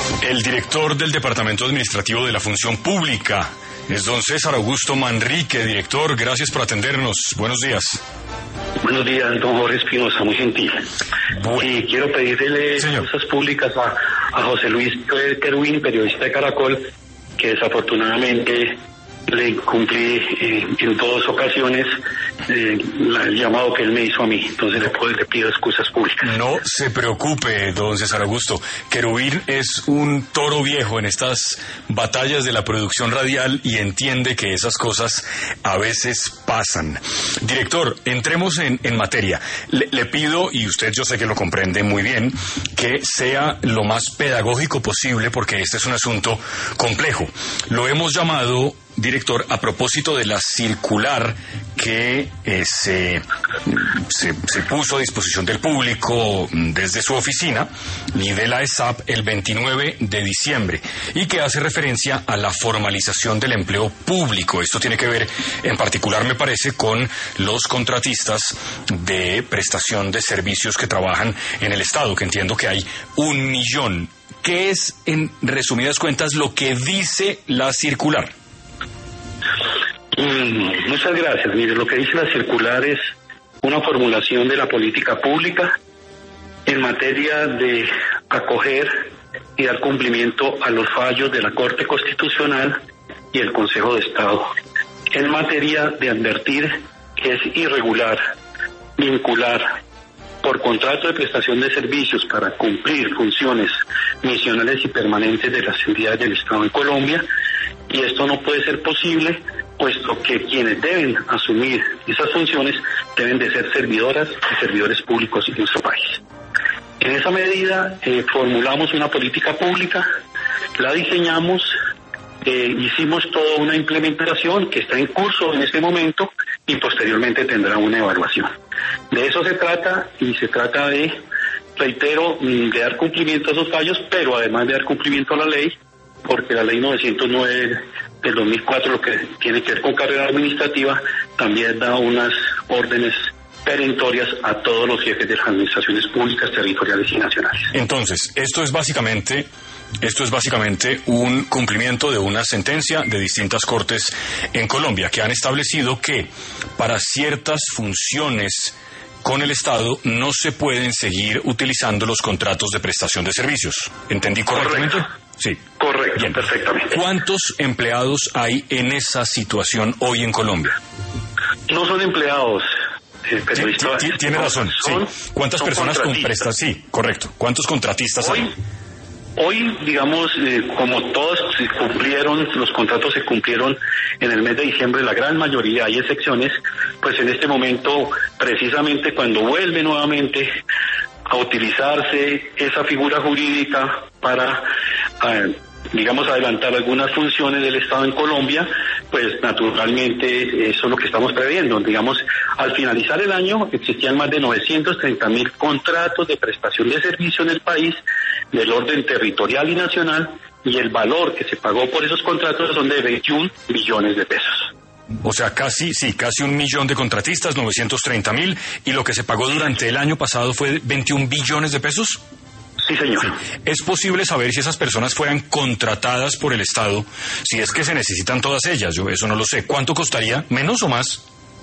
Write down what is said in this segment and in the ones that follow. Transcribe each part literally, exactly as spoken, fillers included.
El director del Departamento Administrativo de la Función Pública es don César Augusto Manrique. Director, gracias por atendernos. Buenos días. Buenos días, don Jorge Espinosa, muy gentil. Bueno. Y quiero pedirle cosas públicas a, a José Luis Querubín, periodista de Caracol, que desafortunadamente le cumplí eh, en dos ocasiones eh, la, el llamado que él me hizo a mí. Entonces le, puedo, le pido excusas públicas. No se preocupe, don César Augusto. Querubín es un toro viejo en estas batallas de la producción radial y entiende que esas cosas a veces pasan. Director, entremos en, en materia. Le, le pido, y usted yo sé que lo comprende muy bien, que sea lo más pedagógico posible porque este es un asunto complejo. Lo hemos llamado, director, a propósito de la circular que eh, se, se, se puso a disposición del público desde su oficina y de la E S A P el veintinueve de diciembre y que hace referencia a la formalización del empleo público. Esto tiene que ver en particular, me parece, con los contratistas de prestación de servicios que trabajan en el Estado, que entiendo que hay un millón. ¿Qué es, en resumidas cuentas, lo que dice la circular? Mm, muchas gracias. Mire, lo que dice la circular es una formulación de la política pública en materia de acoger y dar cumplimiento a los fallos de la Corte Constitucional y el Consejo de Estado, en materia de advertir que es irregular vincular por contrato de prestación de servicios para cumplir funciones misionales y permanentes de las entidades del Estado en Colombia, y esto no puede ser posible puesto que quienes deben asumir esas funciones deben de ser servidoras y servidores públicos en nuestro país. En esa medida eh, formulamos una política pública, la diseñamos, eh, hicimos toda una implementación que está en curso en este momento y posteriormente tendrá una evaluación. De eso se trata, y se trata de, reitero, de dar cumplimiento a esos fallos, pero además de dar cumplimiento a la ley, porque la ley novecientos nueve del dos mil cuatro, lo que tiene que ver con carrera administrativa, también da unas órdenes perentorias a todos los jefes de las administraciones públicas, territoriales y nacionales. Entonces, esto es básicamente, esto es básicamente un cumplimiento de una sentencia de distintas cortes en Colombia que han establecido que para ciertas funciones con el Estado no se pueden seguir utilizando los contratos de prestación de servicios. ¿Entendí correctamente? Correcto. Sí. Correcto, bien, perfectamente. ¿Cuántos empleados hay en esa situación hoy en Colombia? No son empleados. Eh, Tiene, tiene razón, son, sí. ¿Cuántas personas con prestación? Sí, correcto. ¿Cuántos contratistas hoy, hay? Hoy, digamos, eh, como todos se cumplieron, los contratos se cumplieron en el mes de diciembre, la gran mayoría, hay excepciones, pues en este momento, precisamente cuando vuelve nuevamente a utilizarse esa figura jurídica para, eh, digamos, adelantar algunas funciones del Estado en Colombia, pues naturalmente eso es lo que estamos previendo. Digamos, al finalizar el año existían más de novecientos treinta mil contratos de prestación de servicio en el país, del orden territorial y nacional, y el valor que se pagó por esos contratos son de veintiún billones de pesos. O sea, casi, sí, casi un millón de contratistas, novecientos treinta mil, y lo que se pagó durante el año pasado fue veintiún billones de pesos. Sí, señor. Sí. ¿Es posible saber si esas personas fueran contratadas por el Estado, si es que se necesitan todas ellas? Yo eso no lo sé. ¿Cuánto costaría? ¿Menos o más?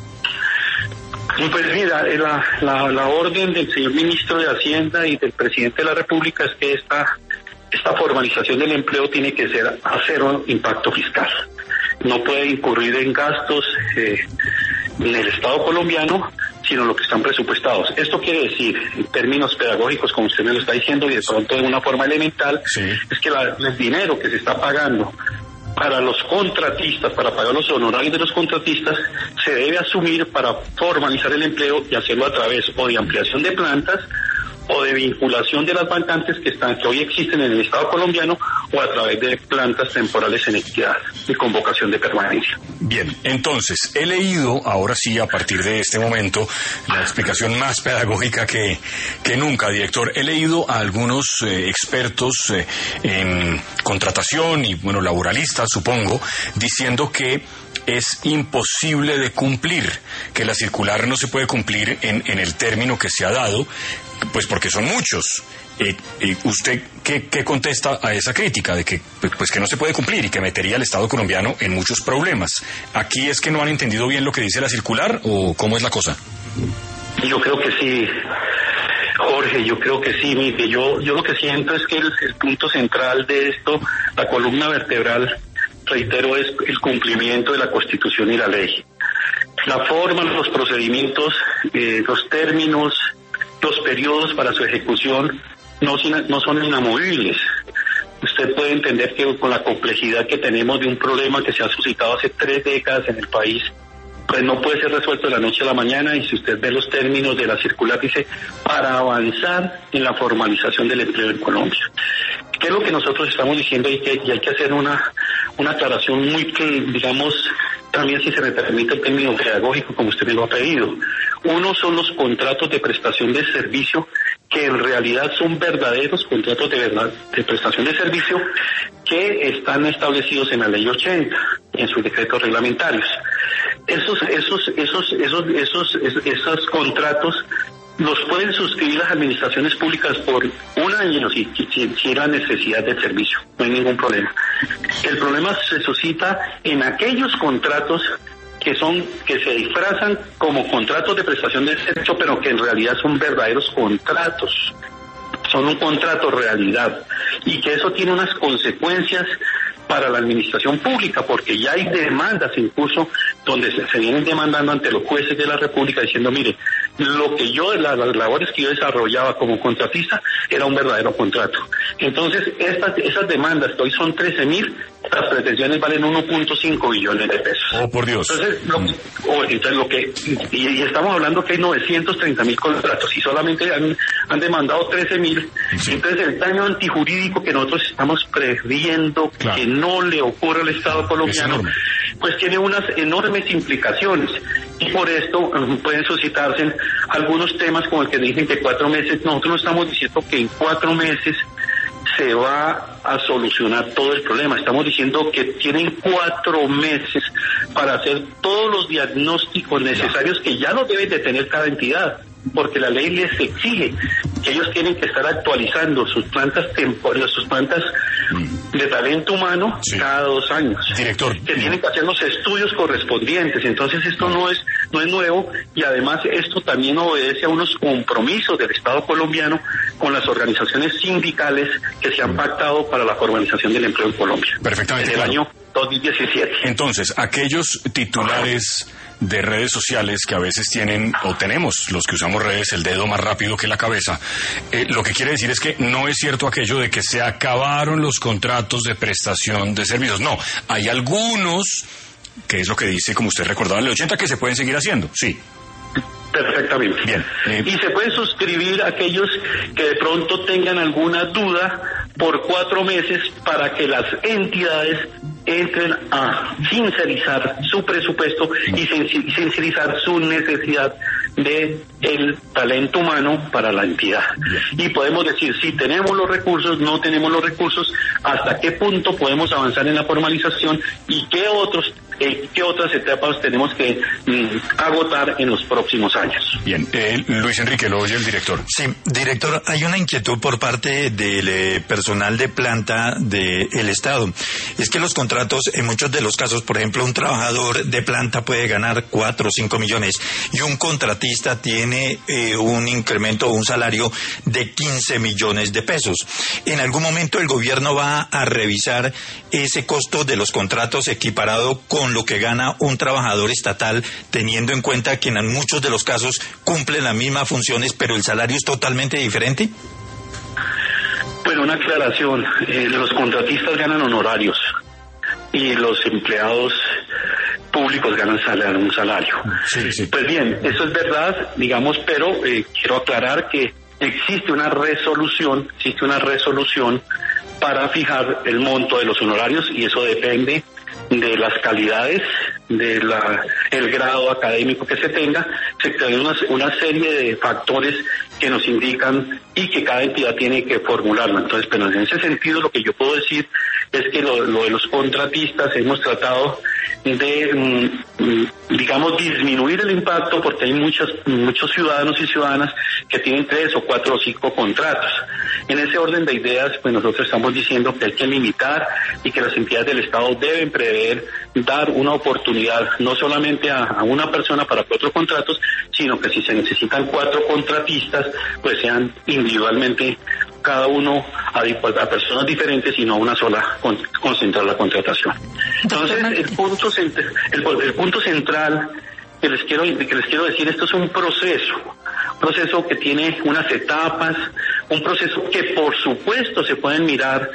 Pues mira, la, la, la orden del señor ministro de Hacienda y del presidente de la República es que esta, esta formalización del empleo tiene que ser a cero impacto fiscal. No puede incurrir en gastos eh, en el Estado colombiano, sino lo que están presupuestados. Esto quiere decir, en términos pedagógicos, como usted me lo está diciendo, y de pronto de una forma elemental, sí, es que la, el dinero que se está pagando para los contratistas, para pagar los honorarios de los contratistas, se debe asumir para formalizar el empleo y hacerlo a través o de ampliación de plantas o de vinculación de las vacantes que están que hoy existen en el Estado colombiano, o a través de plantas temporales en equidad y convocación de permanencia. Bien, entonces, he leído, ahora sí, a partir de este momento, la explicación más pedagógica que, que nunca, director. He leído a algunos eh, expertos eh, en contratación y, bueno, laboralistas, supongo, diciendo que es imposible de cumplir, que la circular no se puede cumplir en, en el término que se ha dado, pues porque son muchos, Eh, eh, ¿Usted qué, qué contesta a esa crítica de que, pues, que no se puede cumplir y que metería al Estado colombiano en muchos problemas? ¿Aquí es que no han entendido bien lo que dice la circular o cómo es la cosa? Yo creo que sí, Jorge, yo creo que sí. Mire, yo, yo lo que siento es que el, el punto central de esto, la columna vertebral, reitero, es el cumplimiento de la Constitución y la ley. La forma, los procedimientos, eh, los términos, los periodos para su ejecución no, no son inamovibles. Usted puede entender que con la complejidad que tenemos de un problema que se ha suscitado hace tres décadas en el país, pues no puede ser resuelto de la noche a la mañana, y si usted ve los términos de la circular, dice, para avanzar en la formalización del empleo en Colombia. ¿Qué es lo que nosotros estamos diciendo? Y, que, y hay que hacer una, una aclaración muy, digamos, también si se me permite el término pedagógico, como usted me lo ha pedido. Uno son los contratos de prestación de servicio, que en realidad son verdaderos contratos de verdad de prestación de servicio que están establecidos en la ley ochenta, en sus decretos reglamentarios. Esos, esos, esos, esos, esos, esos, esos contratos los pueden suscribir las administraciones públicas por un año si, si, si hay la necesidad del servicio, no hay ningún problema. El problema se suscita en aquellos contratos que son, que se disfrazan como contratos de prestación de servicio, pero que en realidad son verdaderos contratos, son un contrato realidad, y que eso tiene unas consecuencias para la administración pública, porque ya hay demandas en curso donde se, se vienen demandando ante los jueces de la República diciendo, mire, lo que yo, la, las labores que yo desarrollaba como contratista era un verdadero contrato. Entonces, estas, esas demandas, que hoy son trece mil, las pretensiones valen uno punto cinco billones de pesos. Oh, por Dios. Entonces, lo, mm. oh, entonces lo que, y, y estamos hablando que hay novecientos treinta mil contratos y solamente han, han demandado trece mil. Sí. Entonces, el daño antijurídico que nosotros estamos previendo, claro, que no le ocurra al Estado colombiano, pues tiene unas enormes implicaciones. Y por esto um, pueden suscitarse algunos temas como el que dicen que cuatro meses, nosotros no estamos diciendo que en cuatro meses se va a solucionar todo el problema. Estamos diciendo que tienen cuatro meses para hacer todos los diagnósticos necesarios que ya los deben de tener cada entidad, porque la ley les exige que ellos tienen que estar actualizando sus plantas temporales, sus plantas de talento humano, sí, cada dos años. Director, que tienen que hacer los estudios correspondientes. Entonces esto no es no es nuevo, y además esto también obedece a unos compromisos del Estado colombiano con las organizaciones sindicales que se han pactado para la formalización del empleo en Colombia. Perfectamente. En el claro. año dos mil diecisiete. Entonces, aquellos titulares de redes sociales que a veces tienen, o tenemos los que usamos redes, el dedo más rápido que la cabeza, eh, lo que quiere decir es que no es cierto aquello de que se acabaron los contratos de prestación de servicios. No, hay algunos, que es lo que dice, como usted recordaba en el ochenta, que se pueden seguir haciendo, sí. Perfectamente. Bien. Eh, y se pueden suscribir aquellos que de pronto tengan alguna duda por cuatro meses para que las entidades entren a sincerizar su presupuesto y sincerizar su necesidad de el talento humano para la entidad. Y podemos decir si tenemos los recursos, no tenemos los recursos, hasta qué punto podemos avanzar en la formalización y qué otros eh, qué otras etapas tenemos que mm, agotar en los próximos años. Bien, eh, Luis Enrique, lo oye el director. Sí, director, hay una inquietud por parte del eh, personal de planta del Estado. Es que los contratos, en muchos de los casos, por ejemplo, un trabajador de planta puede ganar cuatro o cinco millones y un contratista tiene eh, un incremento o un salario de quince millones de pesos. En algún momento el gobierno va a revisar ese costo de los contratos equiparado con lo que gana un trabajador estatal, teniendo en cuenta que en muchos de los casos cumplen las mismas funciones, pero el salario es totalmente diferente. Bueno, una aclaración. Eh, los contratistas ganan honorarios y los empleados públicos ganan salario, un salario. Sí, sí. Pues bien, eso es verdad, digamos, pero eh, quiero aclarar que existe una resolución, existe una resolución para fijar el monto de los honorarios, y eso depende de las calidades, de la el grado académico que se tenga. Se tiene una, una serie de factores que nos indican y que cada entidad tiene que formularla. Entonces, pero en ese sentido lo que yo puedo decir es que lo, lo de los contratistas hemos tratado de, digamos, disminuir el impacto porque hay muchos, muchos ciudadanos y ciudadanas que tienen tres o cuatro o cinco contratos. En ese orden de ideas, pues nosotros estamos diciendo que hay que limitar y que las entidades del Estado deben prever dar una oportunidad no solamente a, a una persona para cuatro contratos, sino que si se necesitan cuatro contratistas, pues sean individualmente cada uno a, a personas diferentes y no a una sola con, concentrar la contratación. Entonces, el punto, el, el punto central que les quiero que les quiero decir, esto es un proceso, un proceso que tiene unas etapas, un proceso que por supuesto se pueden mirar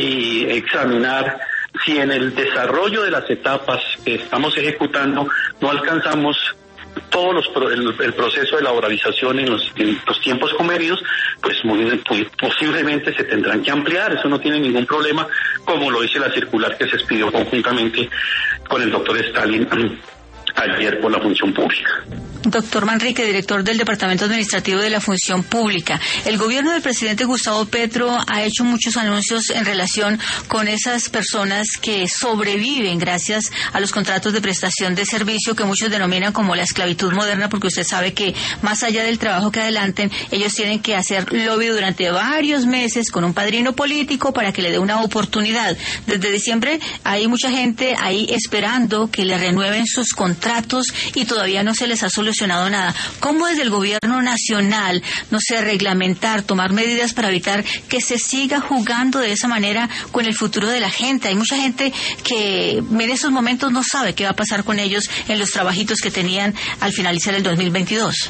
y examinar. Si en el desarrollo de las etapas que estamos ejecutando no alcanzamos todos los el, el proceso de laboralización en los, en los tiempos convenidos, pues muy, muy posiblemente se tendrán que ampliar. Eso no tiene ningún problema, como lo dice la circular que se expidió conjuntamente con el doctor Stalin ayer por la función pública. Doctor Manrique, director del Departamento Administrativo de la Función Pública. El gobierno del presidente Gustavo Petro ha hecho muchos anuncios en relación con esas personas que sobreviven gracias a los contratos de prestación de servicio que muchos denominan como la esclavitud moderna, porque usted sabe que más allá del trabajo que adelanten, ellos tienen que hacer lobby durante varios meses con un padrino político para que le dé una oportunidad. Desde diciembre hay mucha gente ahí esperando que le renueven sus contratos y todavía no se les ha solucionado nada. ¿Cómo desde el gobierno nacional, no sé, reglamentar, tomar medidas para evitar que se siga jugando de esa manera con el futuro de la gente? Hay mucha gente que en esos momentos no sabe qué va a pasar con ellos en los trabajitos que tenían al finalizar el dos mil veintidós.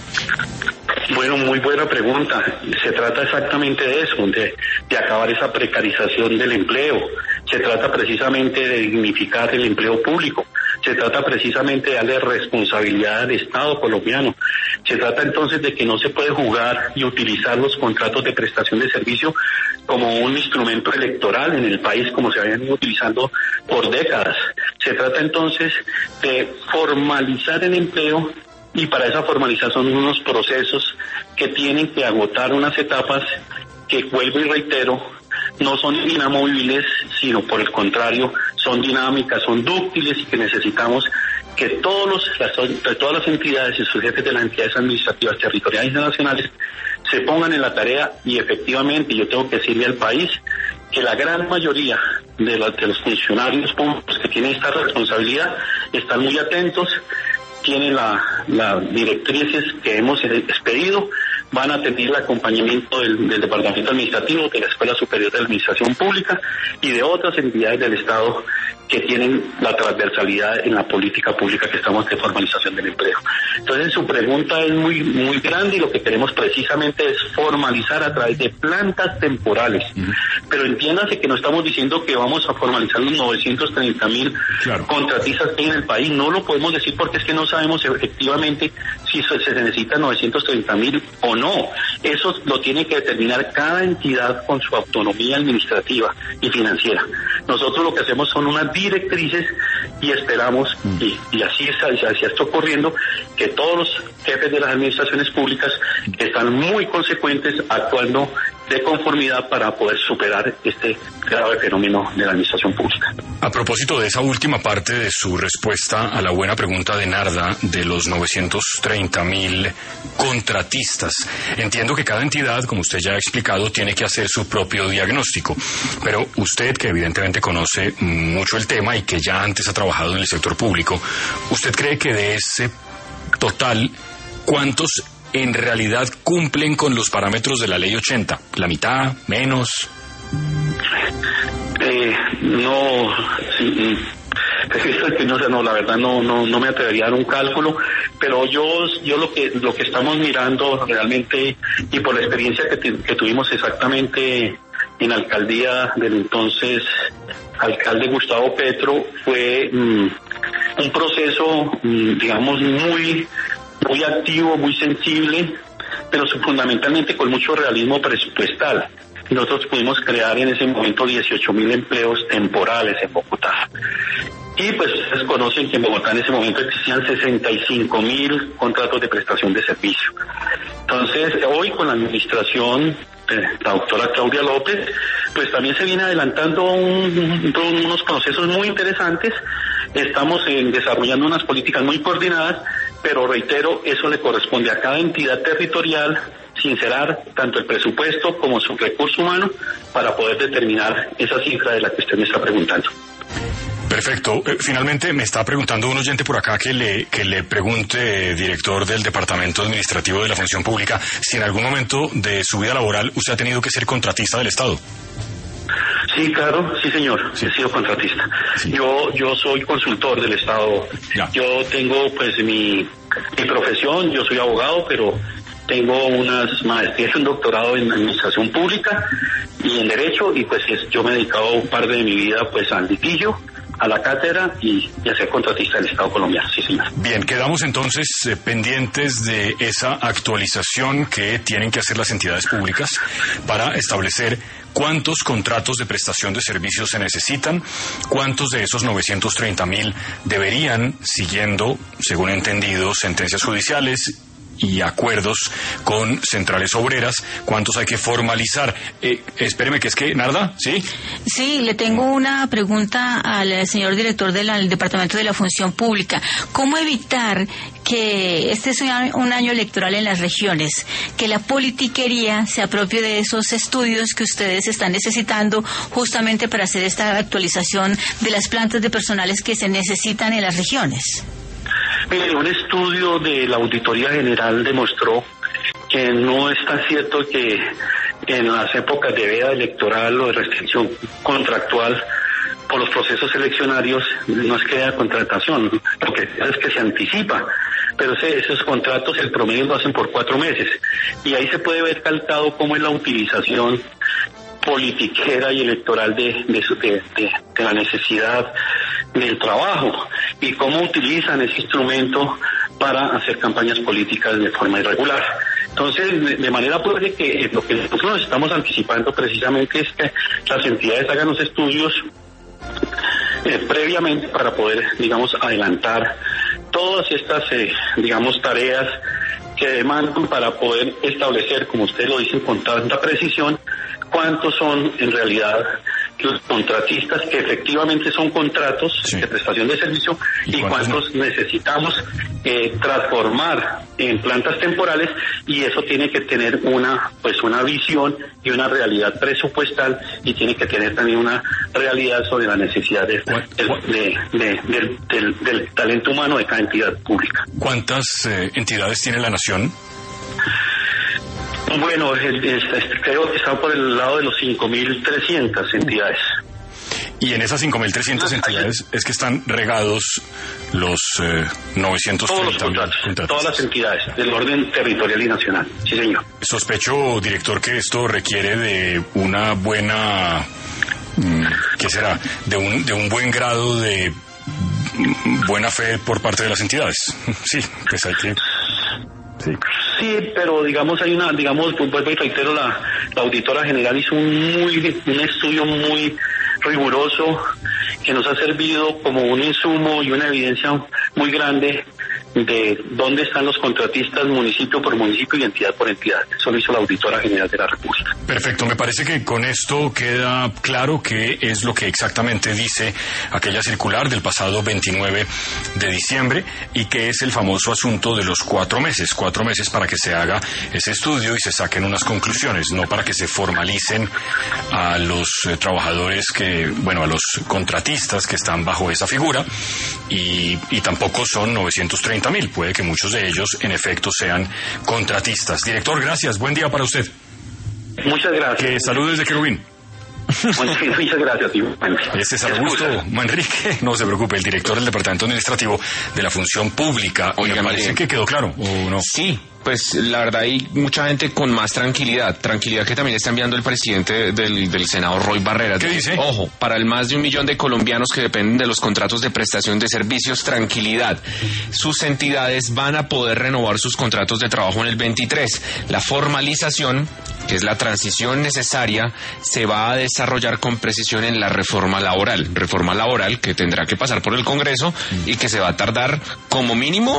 Bueno, muy buena pregunta. Se trata exactamente de eso, de, de acabar esa precarización del empleo. Se trata precisamente de dignificar el empleo público. Se trata precisamente de darle responsabilidad al Estado colombiano. Se trata entonces de que no se puede jugar y utilizar los contratos de prestación de servicio como un instrumento electoral en el país como se habían ido utilizando por décadas. Se trata entonces de formalizar el empleo y para esa formalización son unos procesos que tienen que agotar unas etapas que, vuelvo y reitero, no son inamovibles, sino por el contrario, son dinámicas, son dúctiles y que necesitamos que todos los, las, todas las entidades y sus jefes de las entidades administrativas territoriales y nacionales se pongan en la tarea y efectivamente yo tengo que decirle al país que la gran mayoría de, la, de los funcionarios públicos que tienen esta responsabilidad están muy atentos, tienen la, la directrices que hemos expedido, van a tener el acompañamiento del, del Departamento Administrativo, de la Escuela Superior de Administración Pública y de otras entidades del Estado que tienen la transversalidad en la política pública que estamos de formalización del empleo. Entonces su pregunta es muy muy grande y lo que queremos precisamente es formalizar a través de plantas temporales. Uh-huh. Pero entiéndase que no estamos diciendo que vamos a formalizar los novecientos treinta mil claro. contratistas que hay en el país. No lo podemos decir porque es que no sabemos efectivamente si se, se necesitan novecientos treinta mil o no. Eso lo tiene que determinar cada entidad con su autonomía administrativa y financiera. Nosotros lo que hacemos son unas directrices y esperamos, mm. y, y así, es, así está ocurriendo, que todos los jefes de las administraciones públicas están muy consecuentes actuando de conformidad para poder superar este grave fenómeno de la administración pública. A propósito de esa última parte de su respuesta a la buena pregunta de Narda de los novecientos treinta mil contratistas, entiendo que cada entidad, como usted ya ha explicado, tiene que hacer su propio diagnóstico, pero usted, que evidentemente conoce mucho el tema y que ya antes ha trabajado en el sector público, ¿usted cree que de ese total, cuántos en realidad cumplen con los parámetros de la ley ochenta? ¿La mitad? ¿Menos? Eh, no, sí, no, no, la verdad no, no, no me atrevería a dar un cálculo, pero yo, yo lo que, lo que estamos mirando realmente y por la experiencia que, que tuvimos exactamente en la alcaldía del entonces alcalde Gustavo Petro fue mmm, un proceso, mmm, digamos, muy muy activo, muy sensible, pero fundamentalmente con mucho realismo presupuestal. Nosotros pudimos crear en ese momento dieciocho mil empleos temporales en Bogotá. Y pues ustedes conocen que en Bogotá en ese momento existían sesenta y cinco mil contratos de prestación de servicio. Entonces, hoy con la administración de la doctora Claudia López, pues también se viene adelantando un, un, unos procesos muy interesantes. Estamos en, desarrollando unas políticas muy coordinadas, pero reitero, eso le corresponde a cada entidad territorial sincerar tanto el presupuesto como su recurso humano para poder determinar esa cifra de la que usted me está preguntando. Perfecto. Eh, finalmente me está preguntando un oyente por acá que le que le pregunte, director del Departamento Administrativo de la Función Pública, si en algún momento de su vida laboral usted ha tenido que ser contratista del Estado. Sí, claro, sí señor, sí. He sido contratista. Sí. Yo yo soy consultor del Estado. Ya. Yo tengo pues mi, mi profesión, yo soy abogado, pero tengo unas maestrías y un doctorado en Administración Pública y en Derecho, y pues yo me he dedicado un par de mi vida pues al litigio, a la cátedra y, y a ser contratista del Estado colombiano, sí señor. Bien, quedamos entonces eh, pendientes de esa actualización que tienen que hacer las entidades públicas para establecer cuántos contratos de prestación de servicios se necesitan, cuántos de esos novecientos treinta mil deberían, siguiendo, según he entendido, sentencias judiciales y acuerdos con centrales obreras, cuántos hay que formalizar. Eh, espéreme, que es que, Narda, ¿sí? Sí, le tengo una pregunta al señor director del Departamento de la Función Pública. ¿Cómo evitar que este sea un año electoral en las regiones, que la politiquería se apropie de esos estudios que ustedes están necesitando justamente para hacer esta actualización de las plantas de personales que se necesitan en las regiones? Mire, un estudio de la Auditoría General demostró que no es tan cierto que en las épocas de veda electoral o de restricción contractual por los procesos eleccionarios no es que haya contratación, lo que es que se anticipa, pero ese, esos contratos el promedio lo hacen por cuatro meses y ahí se puede ver calcado cómo es la utilización politiquera y electoral de, de, de, de, de la necesidad del trabajo y cómo utilizan ese instrumento para hacer campañas políticas de forma irregular. Entonces, de, de manera puede que lo que nosotros nos estamos anticipando precisamente es que las entidades hagan los estudios eh, previamente para poder, digamos, adelantar todas estas, eh, digamos, tareas que demandan para poder establecer, como ustedes lo dicen con tanta precisión, cuántos son en realidad los contratistas que efectivamente son contratos sí. de prestación de servicio y, ¿Y cuántos no? necesitamos eh, transformar en plantas temporales, y eso tiene que tener una pues una visión y una realidad presupuestal, y tiene que tener también una realidad sobre la necesidad de, de, de, de, del, del, del talento humano de cada entidad pública. ¿Cuántas eh, entidades tiene la Nación? Bueno, es, es, creo que está por el lado de los cinco mil trescientas entidades. Y en esas cinco mil trescientas entidades es que están regados los eh, novecientos treinta Todos los contratos, contratos, todas las entidades del orden territorial y nacional. Sí, señor. Sospecho, director, que esto requiere de una buena, ¿qué será? De un, de un buen grado de buena fe por parte de las entidades. Sí, pues hay que... Sí. sí, pero digamos hay una, digamos, vuelvo y reitero, la, la auditora general hizo un muy un estudio muy riguroso que nos ha servido como un insumo y una evidencia muy grande de dónde están los contratistas municipio por municipio y entidad por entidad. Eso lo hizo la Auditora General de la República. Perfecto, me parece que con esto queda claro qué es lo que exactamente dice aquella circular del pasado veintinueve de diciembre y que es el famoso asunto de los cuatro meses, cuatro meses para que se haga ese estudio y se saquen unas conclusiones, no para que se formalicen a los eh, trabajadores que, bueno, a los contratistas que están bajo esa figura y, y tampoco son novecientos treinta mil, puede que muchos de ellos en efecto sean contratistas. Director, gracias, buen día para usted. Muchas gracias. Que saludos desde Querubín. Muchas gracias, tío. Este es Augusto Manrique, no se preocupe, el director del Departamento Administrativo de la Función Pública. Oiga, me parece que quedó claro, ¿o no? Sí, pues la verdad hay mucha gente con más tranquilidad, tranquilidad que también está enviando el presidente del, del Senado, Roy Barreras. ¿Qué dice? Ojo, para el más de un millón de colombianos que dependen de los contratos de prestación de servicios, tranquilidad. Sus entidades van a poder renovar sus contratos de trabajo en el veintitrés. La formalización, que es la transición necesaria, se va a desarrollar con precisión en la reforma laboral. Reforma laboral que tendrá que pasar por el Congreso y que se va a tardar como mínimo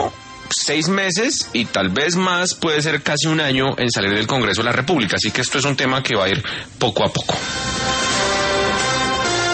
seis meses y tal vez más, puede ser casi un año en salir del Congreso de la República. Así que esto es un tema que va a ir poco a poco.